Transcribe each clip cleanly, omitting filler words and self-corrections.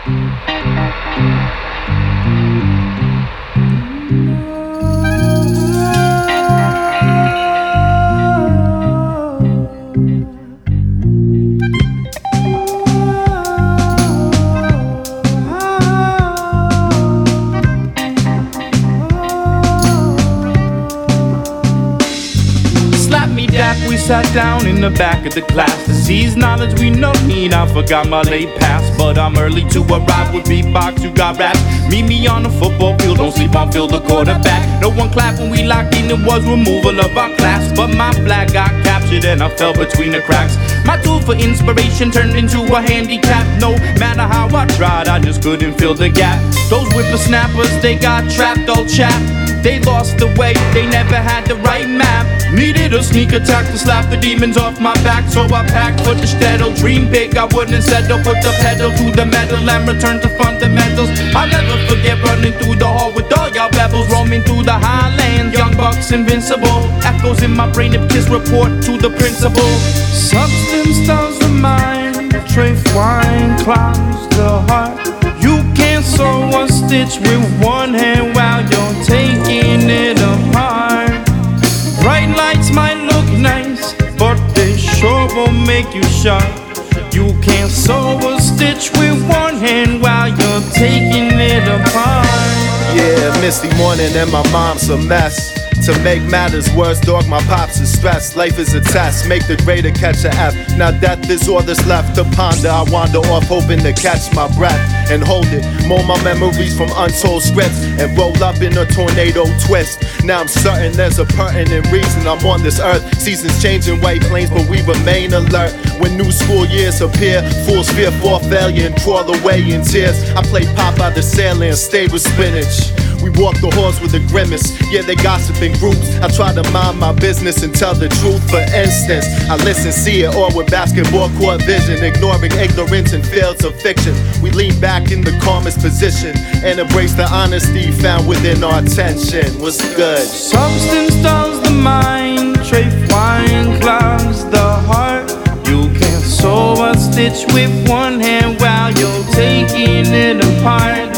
We sat down in the back of the class to seize knowledge we no need. I forgot my late pass, but I'm early to arrive with beatbox. You got raps. Meet me on the football field, don't sleep on field, the quarterback. No one clapped when we locked in, it was removal of our class. But my flag got captured and I fell between the cracks. My tool for inspiration turned into a handicap. No matter how I tried, I just couldn't fill the gap. Those whippersnappers, they got trapped, all chapped. They lost the way, they never had the right map. Needed a sneak attack to slap the demons off my back. So I packed for the shtetl, dream big, I wouldn't settle. Put the pedal to the metal and return to fundamentals. I'll never forget running through the hall with all y'all rebels. Roaming through the highlands, young bucks invincible. Echoes in my brain if kiss report to the principal. Substance dulls the mind, trafe wine clouds the heart. You can't sew a stitch with one hand while you're taking it apart. Bright lights might look nice, but they sure will make you sharp. You can't sew a stitch with one hand while you're taking it apart. Yeah, misty morning and my mom's a mess. To make matters worse, dog, my pops is stressed. Life is a test, make the grader catch a F. Now death is all that's left to ponder. I wander off hoping to catch my breath and hold it. Mold my memories from untold scripts and roll up in a tornado twist. Now I'm certain there's a pertinent reason I'm on this earth. Seasons changing white plains, but we remain alert. When new school years appear, fools fear for failure and crawl away in tears. I play Popeye the Sailor and stay with spinach. We walk the halls with a grimace, yeah, they gossip in groups. I try to mind my business and tell the truth. For instance, I listen, see it all with basketball court vision, ignoring ignorance and fields of fiction. We lean back in the calmest position and embrace the honesty found within our tension. What's good? Substance dulls the mind, trafe wine clouds the heart. You can't sew a stitch with one hand while you're taking it apart.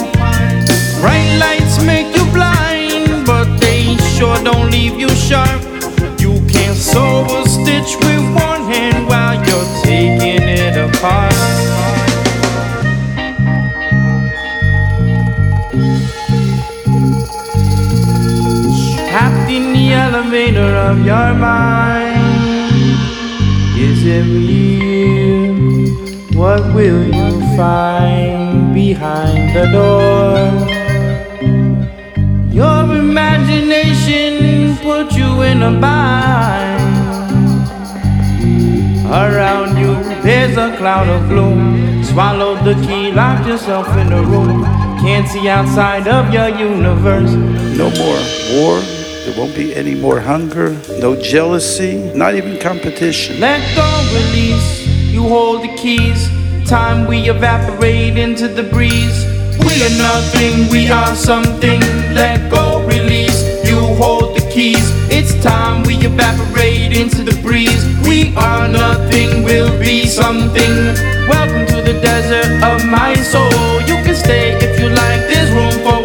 Bright lights make you blind, but they sure don't leave you sharp. You can't sew a stitch with one hand while you're taking it apart. Trapped in the elevator of your mind. Is it real? What will you find behind the door? Your imagination put you in a bind. Around you there's a cloud of gloom. Swallow the key, lock yourself in a room. Can't see outside of your universe. No more war. There won't be any more hunger. No jealousy. Not even competition. Let go, release. You hold the keys. Time we evaporate into the breeze. We are nothing, we are something. Let go, release, you hold the keys. It's time we evaporate into the breeze. We are nothing, we'll be something. Welcome to the desert of my soul. You can stay if you like, there's room for